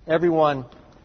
Everyone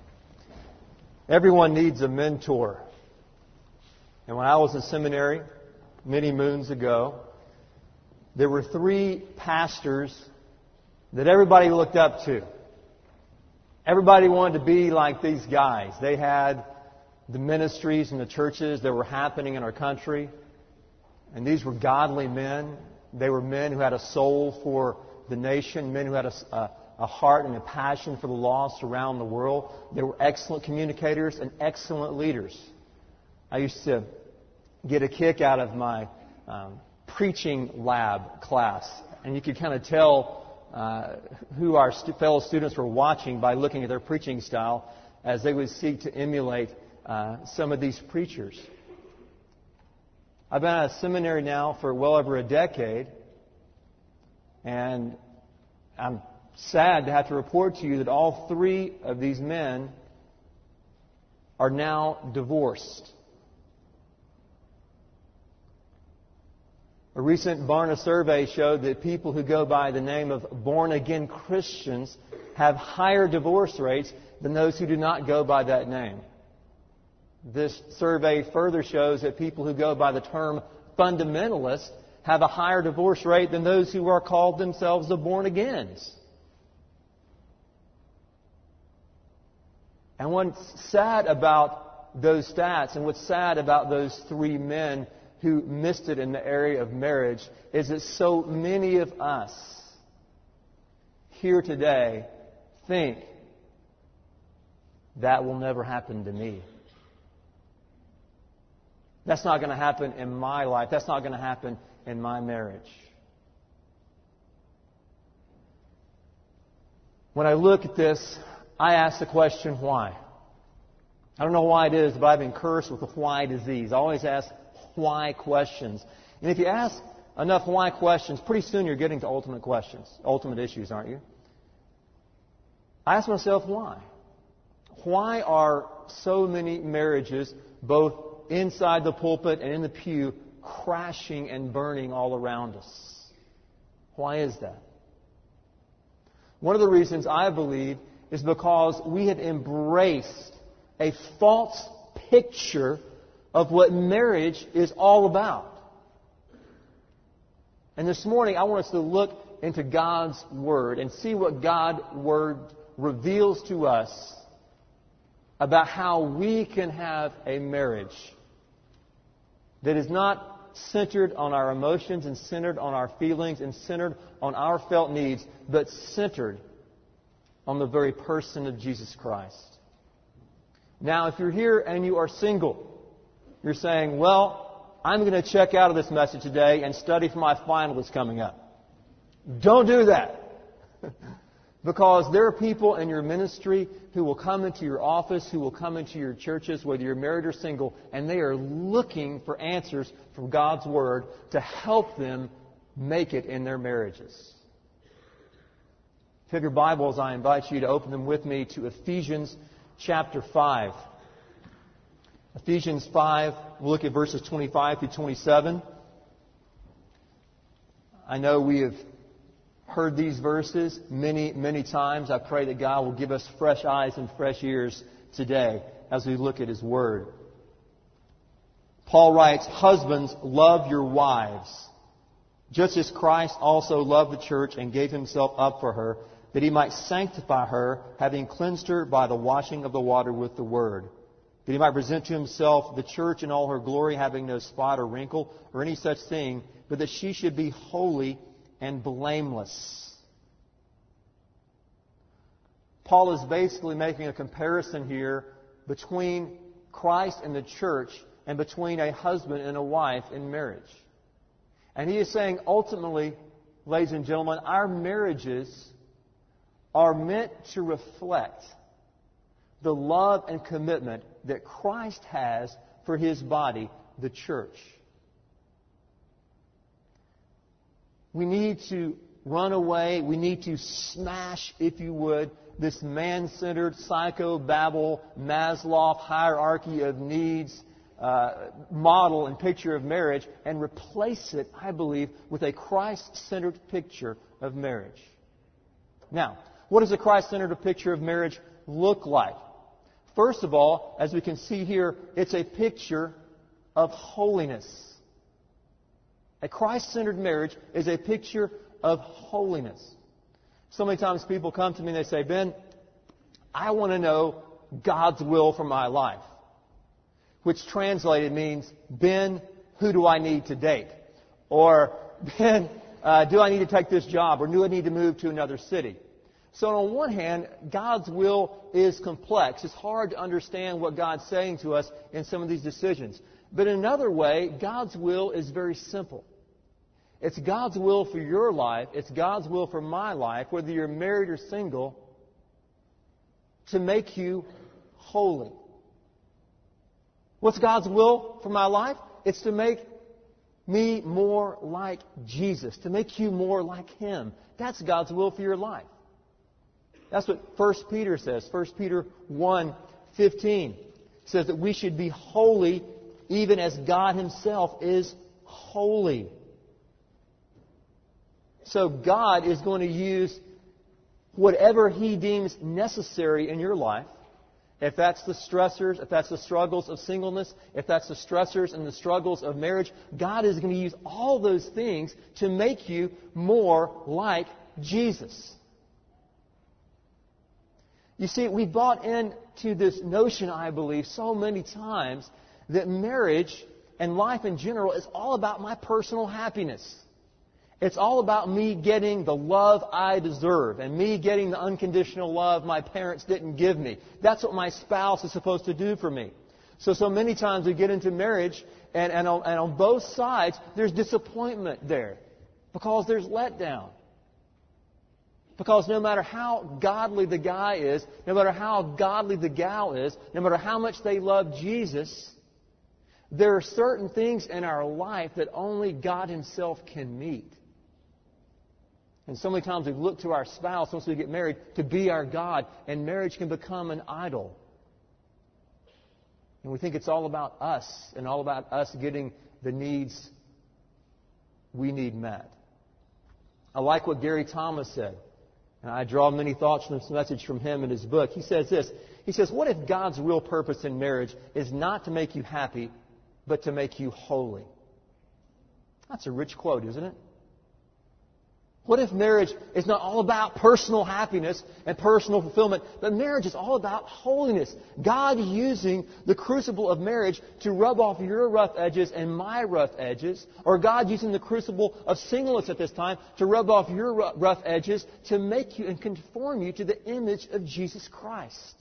needs a mentor. And when I was in seminary many moons ago, there were 3 pastors that everybody looked up to. Everybody wanted to be like these guys. They had the ministries and the churches that were happening in our country. And these were godly men. They were men who had a soul for the nation, men who had a heart and a passion for the lost around the world. They were excellent communicators and excellent leaders. I used to get a kick out of my preaching lab class. And you could kind of tell who our fellow students were watching by looking at their preaching style as they would seek to emulate some of these preachers. I've been at a seminary now for well over a decade, and I'm sad to have to report to you that all 3 of these men are now divorced. A recent Barna survey showed that people who go by the name of born-again Christians have higher divorce rates than those who do not go by that name. This survey further shows that people who go by the term fundamentalist have a higher divorce rate than those who are called themselves the born-agains. And what's sad about those stats and what's sad about those 3 men who missed it in the area of marriage is that so many of us here today think that will never happen to me. That's not going to happen in my life. That's not going to happen in my marriage. When I look at this, I ask the question, why? I don't know why it is, but I've been cursed with the why disease. I always ask why questions. And if you ask enough why questions, pretty soon you're getting to ultimate questions, ultimate issues, aren't you? I ask myself why. Why are so many marriages, both inside the pulpit and in the pew, crashing and burning all around us? Why is that? One of the reasons I believe is because we have embraced a false picture of what marriage is all about. And this morning I want us to look into God's Word and see what God's Word reveals to us about how we can have a marriage that is not centered on our emotions and centered on our feelings and centered on our felt needs, but centered on the very person of Jesus Christ. Now, if you're here and you are single, you're saying, well, I'm going to check out of this message today and study for my final that's coming up. Don't do that. Because there are people in your ministry who will come into your office, who will come into your churches, whether you're married or single, and they are looking for answers from God's Word to help them make it in their marriages. If you have your Bibles, I invite you to open them with me to Ephesians chapter 5. Ephesians 5, we'll look at verses 25 through 27. I know we have heard these verses many, many times. I pray that God will give us fresh eyes and fresh ears today as we look at His Word. Paul writes, "Husbands, love your wives, just as Christ also loved the church and gave Himself up for her, that He might sanctify her, having cleansed her by the washing of the water with the Word, that He might present to Himself the church in all her glory, having no spot or wrinkle or any such thing, but that she should be holy and blameless." Paul is basically making a comparison here between Christ and the church and between a husband and a wife in marriage. And he is saying, ultimately, ladies and gentlemen, our marriages are meant to reflect the love and commitment that Christ has for His body, the church. We need to run away. We need to smash, if you would, this man-centered, psychobabble, Maslow hierarchy of needs model and picture of marriage and replace it, I believe, with a Christ-centered picture of marriage. Now, what does a Christ-centered picture of marriage look like? First of all, as we can see here, it's a picture of holiness. A Christ-centered marriage is a picture of holiness. So many times people come to me and they say, Ben, I want to know God's will for my life. Which translated means, Ben, who do I need to date? Or, Ben, do I need to take this job? Or do I need to move to another city? So on one hand, God's will is complex. It's hard to understand what God's saying to us in some of these decisions. But in another way, God's will is very simple. It's God's will for your life. It's God's will for my life, whether you're married or single, to make you holy. What's God's will for my life? It's to make me more like Jesus, to make you more like Him. That's God's will for your life. That's what 1 Peter says. 1 Peter 1:15 says that we should be holy even as God Himself is holy. So God is going to use whatever He deems necessary in your life. If that's the stressors, if that's the struggles of singleness, if that's the stressors and the struggles of marriage, God is going to use all those things to make you more like Jesus. You see, we bought into this notion, I believe, so many times that marriage and life in general is all about my personal happiness. It's all about me getting the love I deserve and me getting the unconditional love my parents didn't give me. That's what my spouse is supposed to do for me. So many times we get into marriage and on both sides there's disappointment there because there's letdown. Because no matter how godly the guy is, no matter how godly the gal is, no matter how much they love Jesus, there are certain things in our life that only God Himself can meet. And so many times we look to our spouse once we get married to be our God, and marriage can become an idol. And we think it's all about us and all about us getting the needs we need met. I like what Gary Thomas said. And I draw many thoughts from this message from him in his book. He says this. He says, what if God's real purpose in marriage is not to make you happy, but to make you holy? That's a rich quote, isn't it? What if marriage is not all about personal happiness and personal fulfillment, but marriage is all about holiness? God using the crucible of marriage to rub off your rough edges and my rough edges, or God using the crucible of singleness at this time to rub off your rough edges to make you and conform you to the image of Jesus Christ.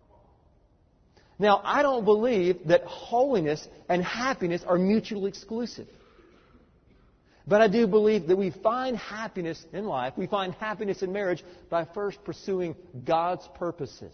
Now, I don't believe that holiness and happiness are mutually exclusive. But I do believe that we find happiness in life, we find happiness in marriage by first pursuing God's purposes.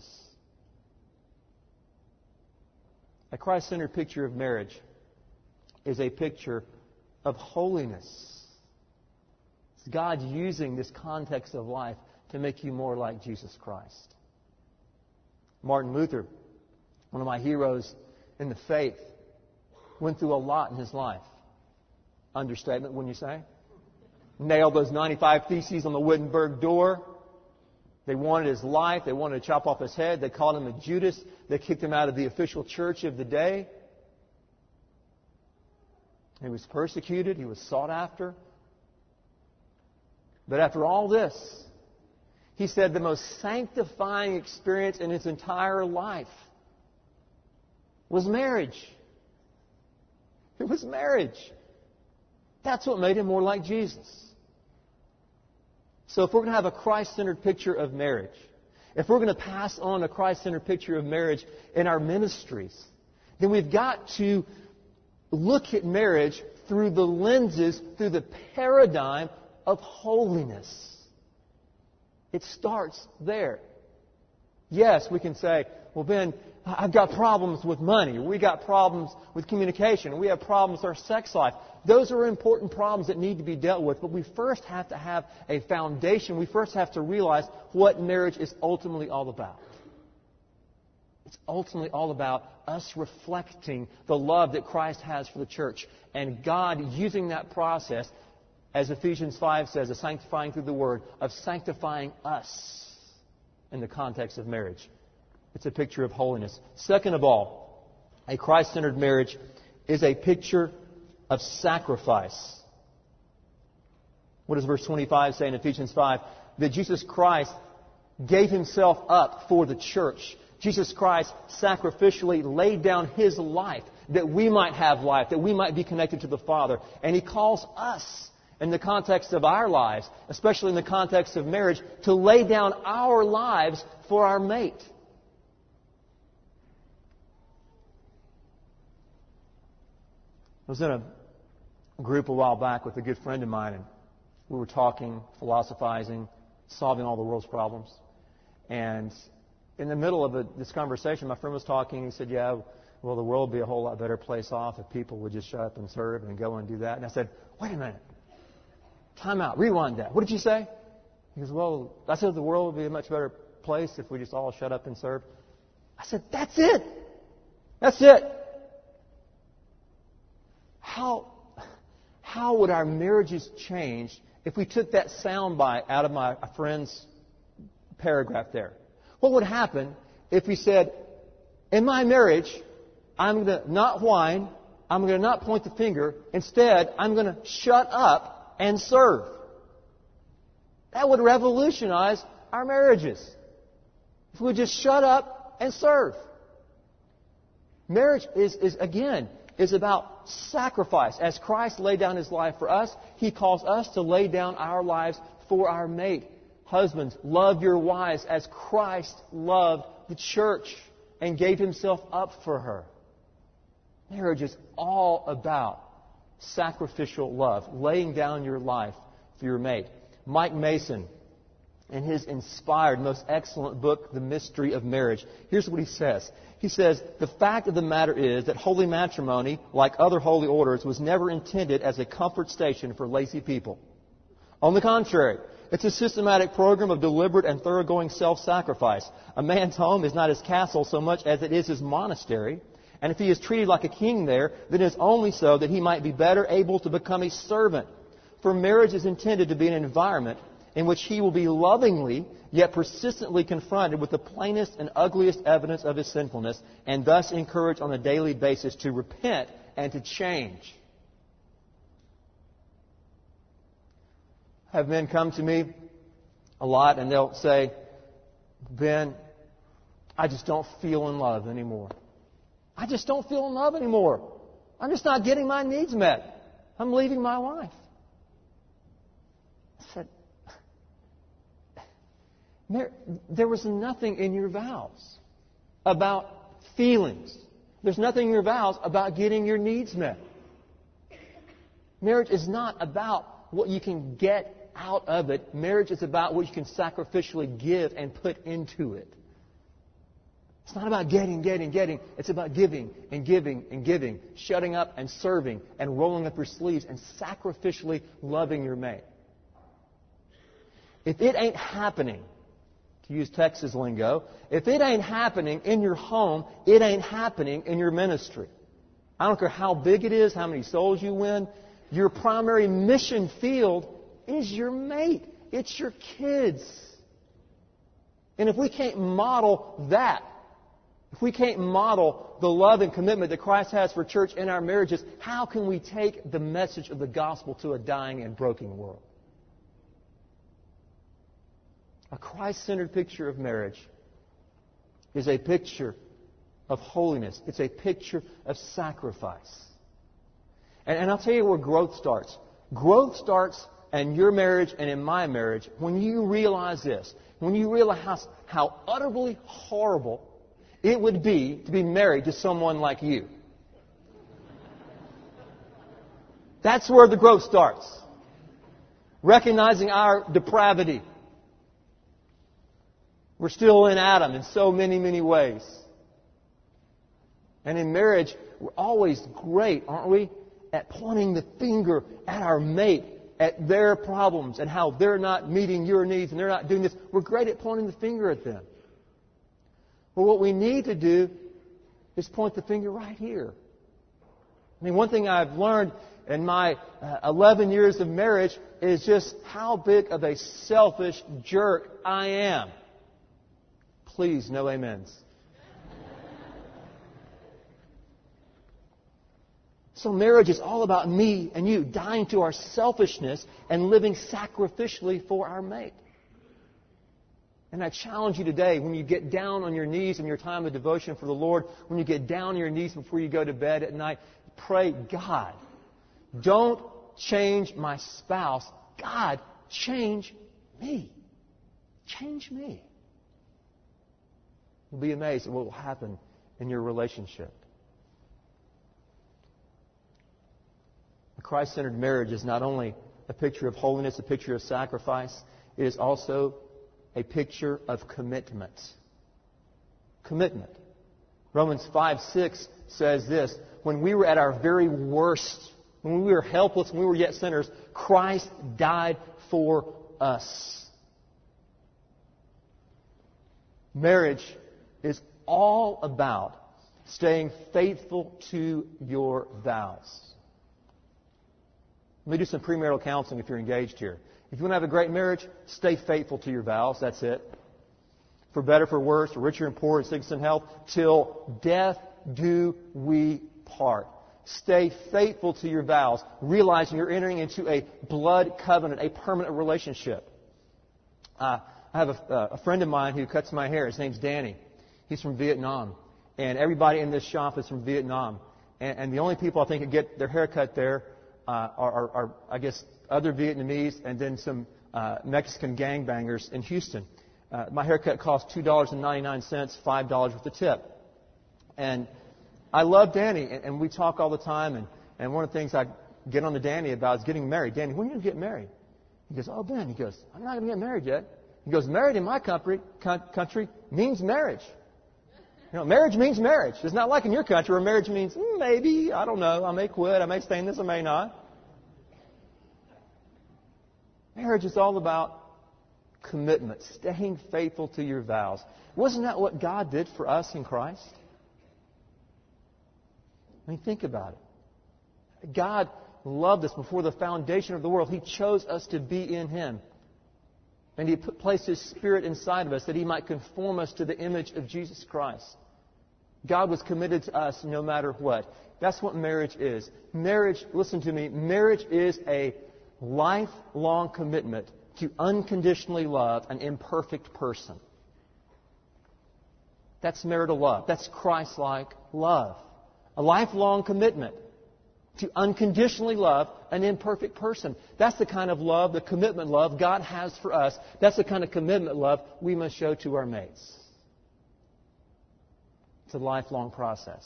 A Christ-centered picture of marriage is a picture of holiness. It's God using this context of life to make you more like Jesus Christ. Martin Luther, one of my heroes in the faith, went through a lot in his life. Understatement, wouldn't you say? Nailed those 95 Theses on the Wittenberg door. They wanted his life. They wanted to chop off his head. They called him a Judas. They kicked him out of the official church of the day. He was persecuted. He was sought after. But after all this, he said the most sanctifying experience in his entire life was marriage. It was marriage. That's what made him more like Jesus. So if we're going to have a Christ-centered picture of marriage, if we're going to pass on a Christ-centered picture of marriage in our ministries, then we've got to look at marriage through the lenses, through the paradigm of holiness. It starts there. Yes, we can say, well, Ben, I've got problems with money. We got problems with communication. We have problems with our sex life. Those are important problems that need to be dealt with. But we first have to have a foundation. We first have to realize what marriage is ultimately all about. It's ultimately all about us reflecting the love that Christ has for the church. And God using that process, as Ephesians 5 says, of sanctifying through the Word, of sanctifying us in the context of marriage. It's a picture of holiness. Second of all, a Christ-centered marriage is a picture of sacrifice. What does verse 25 say in Ephesians 5? That Jesus Christ gave Himself up for the church. Jesus Christ sacrificially laid down His life that we might have life, that we might be connected to the Father. And He calls us, in the context of our lives, especially in the context of marriage, to lay down our lives for our mate. I was in a group a while back with a good friend of mine, and we were talking, philosophizing, solving all the world's problems. And in the middle of this conversation, my friend was talking. He said, yeah, well, the world would be a whole lot better place off if people would just shut up and serve and go and do that. And I said, wait a minute. Time out. Rewind that. What did you say? He goes, well, I said the world would be a much better place if we just all shut up and serve. I said, that's it. That's it. How would our marriages change if we took that soundbite out of my friend's paragraph there? What would happen if we said, in my marriage, I'm going to not whine, I'm going to not point the finger, instead, I'm going to shut up and serve? That would revolutionize our marriages. If we would just shut up and serve. Marriage is about sacrifice. As Christ laid down His life for us, He calls us to lay down our lives for our mate. Husbands, love your wives as Christ loved the church and gave Himself up for her. Marriage is all about sacrificial love, laying down your life for your mate. Mike Mason, in his inspired, most excellent book, The Mystery of Marriage, here's what he says. He says, the fact of the matter is that holy matrimony, like other holy orders, was never intended as a comfort station for lazy people. On the contrary, it's a systematic program of deliberate and thoroughgoing self-sacrifice. A man's home is not his castle so much as it is his monastery. And if he is treated like a king there, then it is only so that he might be better able to become a servant. For marriage is intended to be an environment in which he will be lovingly yet persistently confronted with the plainest and ugliest evidence of his sinfulness, and thus encouraged on a daily basis to repent and to change. Have men come to me a lot and they'll say, Ben, I just don't feel in love anymore. I just don't feel in love anymore. I'm just not getting my needs met. I'm leaving my wife. I said, there was nothing in your vows about feelings. There's nothing in your vows about getting your needs met. Marriage is not about what you can get out of it. Marriage is about what you can sacrificially give and put into it. It's not about getting. It's about giving and giving and giving, shutting up and serving and rolling up your sleeves and sacrificially loving your mate. If it ain't happening, to use Texas lingo, if it ain't happening in your home, it ain't happening in your ministry. I don't care how big it is, how many souls you win. Your primary mission field is your mate. It's your kids. And if we can't model that, if we can't model the love and commitment that Christ has for church in our marriages, how can we take the message of the gospel to a dying and broken world? A Christ-centered picture of marriage is a picture of holiness. It's a picture of sacrifice. And I'll tell you where growth starts. Growth starts in your marriage and in my marriage when you realize this. When you realize how utterly horrible it would be to be married to someone like you. That's where the growth starts. Recognizing our depravity. We're still in Adam in so many, many ways. And in marriage, we're always great, aren't we, at pointing the finger at our mate, at their problems and how they're not meeting your needs and they're not doing this. We're great at pointing the finger at them. But what we need to do is point the finger right here. I mean, one thing I've learned in my 11 years of marriage is just how big of a selfish jerk I am. Please, no amens. So marriage is all about me and you dying to our selfishness and living sacrificially for our mate. And I challenge you today, when you get down on your knees in your time of devotion for the Lord, when you get down on your knees before you go to bed at night, pray, God, don't change my spouse. God, change me. Change me. You'll be amazed at what will happen in your relationship. A Christ-centered marriage is not only a picture of holiness, a picture of sacrifice, it is also a picture of commitment. Commitment. Romans 5:6 says this, when we were at our very worst, when we were helpless, when we were yet sinners, Christ died for us. Marriage is all about staying faithful to your vows. Let me do some premarital counseling if you're engaged here. If you want to have a great marriage, stay faithful to your vows. That's it. For better, for worse, for richer and poorer, in sickness and health, till death do we part. Stay faithful to your vows, realizing you're entering into a blood covenant, a permanent relationship. I have a friend of mine who cuts my hair. His name's Danny. He's from Vietnam. And everybody in this shop is from Vietnam. And the only people I think that get their hair cut there are, I guess, other Vietnamese and then some Mexican gangbangers in Houston. My haircut costs $2.99, $5 with the tip. And I love Danny, and we talk all the time. And one of the things I get on to Danny about is getting married. Danny, when are you going to get married? He goes, oh, Ben, he goes, I'm not going to get married yet. He goes, married in my country means marriage. You know, marriage means marriage. It's not like in your country where marriage means maybe, I don't know, I may quit, I may stay in this, I may not. Marriage is all about commitment, staying faithful to your vows. Wasn't that what God did for us in Christ? I mean, think about it. God loved us before the foundation of the world. He chose us to be in Him. And He placed His Spirit inside of us that He might conform us to the image of Jesus Christ. God was committed to us no matter what. That's what marriage is. Marriage, listen to me, marriage is a lifelong commitment to unconditionally love an imperfect person. That's marital love. That's Christ-like love. A lifelong commitment to unconditionally love an imperfect person. That's the kind of love, the commitment love God has for us. That's the kind of commitment love we must show to our mates. It's a lifelong process.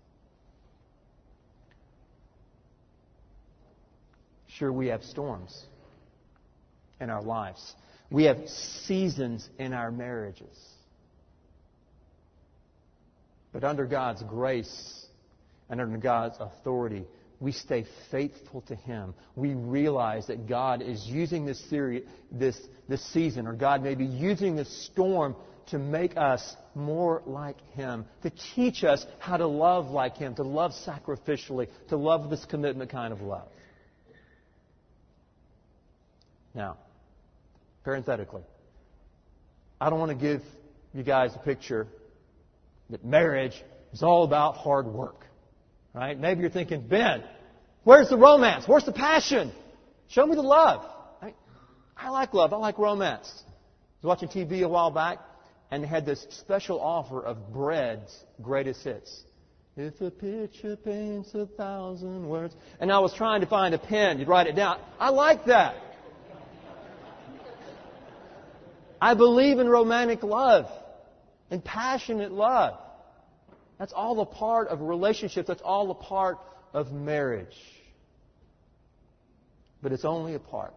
Sure, we have storms in our lives. We have seasons in our marriages. But under God's grace and under God's authority, we stay faithful to Him. We realize that God is using this season, or God may be using this storm to make us more like Him, to teach us how to love like Him, to love sacrificially, to love this commitment kind of love. Now, parenthetically, I don't want to give you guys a picture that marriage is all about hard work. Right? Maybe you're thinking, Ben, where's the romance? Where's the passion? Show me the love. I like love. I like romance. I was watching TV a while back, and they had this special offer of Bread's greatest hits. If a picture paints 1,000 words. And I was trying to find a pen to write it down. I like that. I believe in romantic love and passionate love. That's all a part of a relationship. That's all a part of marriage. But it's only a part.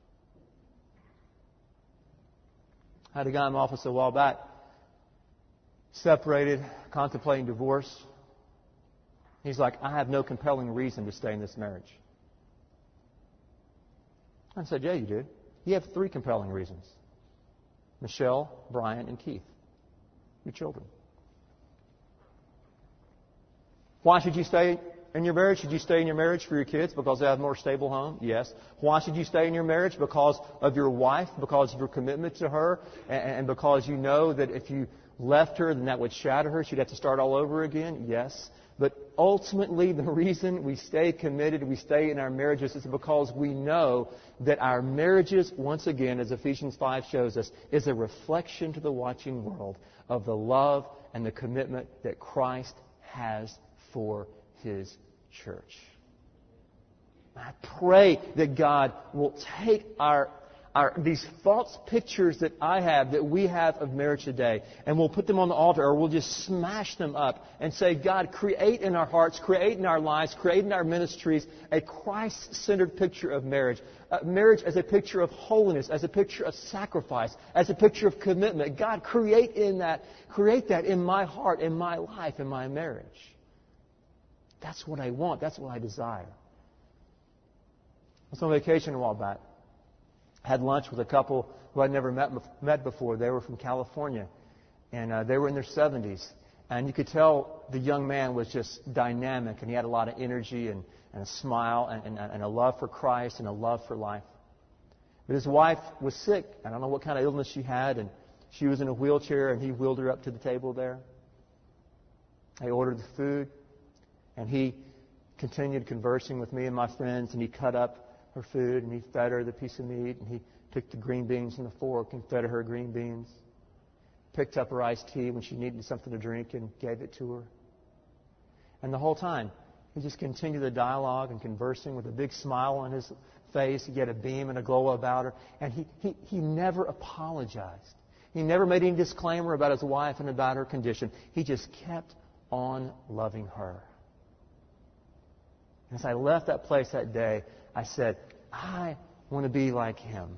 I had a guy in my office a while back, separated, contemplating divorce. He's like, I have no compelling reason to stay in this marriage. I said, yeah, you do. You have 3 compelling reasons. Michelle, Brian, and Keith. Your children. Why should you stay in your marriage? Should you stay in your marriage for your kids because they have a more stable home? Yes. Why should you stay in your marriage? Because of your wife, because of your commitment to her, and because you know that if you left her, then that would shatter her. She'd have to start all over again? Yes. But ultimately, the reason we stay committed, we stay in our marriages, is because we know that our marriages, once again, as Ephesians 5 shows us, is a reflection to the watching world of the love and the commitment that Christ has for His church. I pray that God will take these false pictures that I have, that we have of marriage today, and we'll put them on the altar, or we'll just smash them up and say, God, create in our hearts, create in our lives, create in our ministries a Christ-centered picture of marriage. Marriage as a picture of holiness, as a picture of sacrifice, as a picture of commitment. God, create that in my heart, in my life, in my marriage. That's what I want. That's what I desire. I was on vacation a while back. Had lunch with a couple who I'd never met before. They were from California, and they were in their 70s. And you could tell the young man was just dynamic, and he had a lot of energy and a smile and a love for Christ and a love for life. But his wife was sick. I don't know what kind of illness she had, and she was in a wheelchair, and he wheeled her up to the table there. I ordered the food, and he continued conversing with me and my friends, and he cut up her food, and he fed her the piece of meat, and he took the green beans and the fork and fed her green beans. Picked up her iced tea when she needed something to drink and gave it to her. And the whole time, he just continued the dialogue and conversing with a big smile on his face. He had a beam and a glow about her. And he never apologized. He never made any disclaimer about his wife and about her condition. He just kept on loving her. And as I left that place that day, I said, I want to be like him.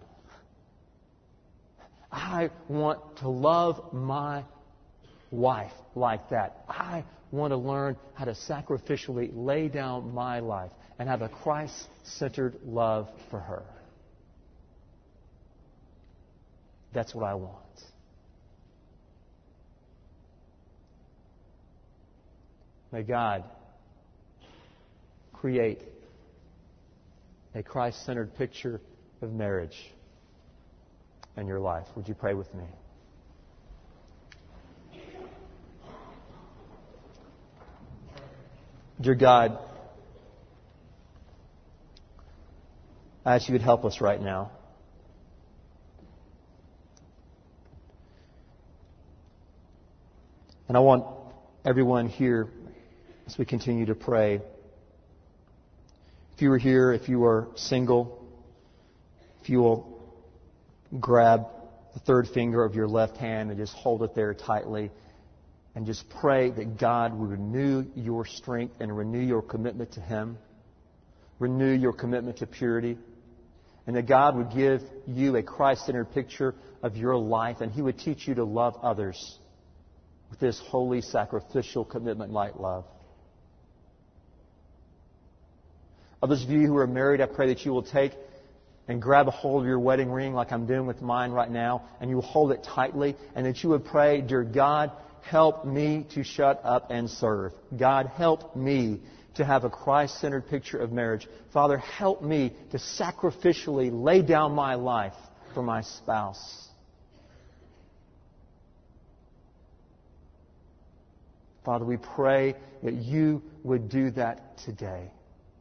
I want to love my wife like that. I want to learn how to sacrificially lay down my life and have a Christ-centered love for her. That's what I want. May God create a Christ-centered picture of marriage in your life. Would you pray with me? Dear God, I ask you to help us right now. And I want everyone here, as we continue to pray, if you are here, if you are single, if you will grab the third finger of your left hand and just hold it there tightly and just pray that God would renew your strength and renew your commitment to Him, renew your commitment to purity, and that God would give you a Christ-centered picture of your life, and He would teach you to love others with this holy, sacrificial commitment like love. Others of you who are married, I pray that you will take and grab a hold of your wedding ring like I'm doing with mine right now, and you will hold it tightly, and that you would pray, dear God, help me to shut up and serve. God, help me to have a Christ-centered picture of marriage. Father, help me to sacrificially lay down my life for my spouse. Father, we pray that you would do that today.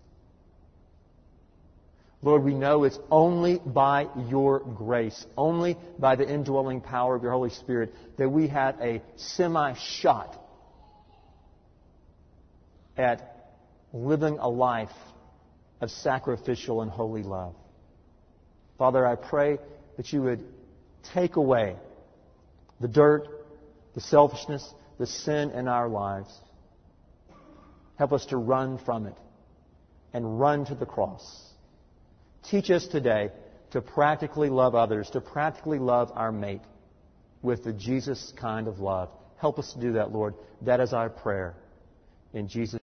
Lord, we know it's only by your grace, only by the indwelling power of your Holy Spirit, that we have a semi-shot at living a life of sacrificial and holy love. Father, I pray that you would take away the dirt, the selfishness, the sin in our lives. Help us to run from it and run to the cross. Teach us today to practically love others, to practically love our mate with the Jesus kind of love. Help us to do that, Lord. That is our prayer. In Jesus'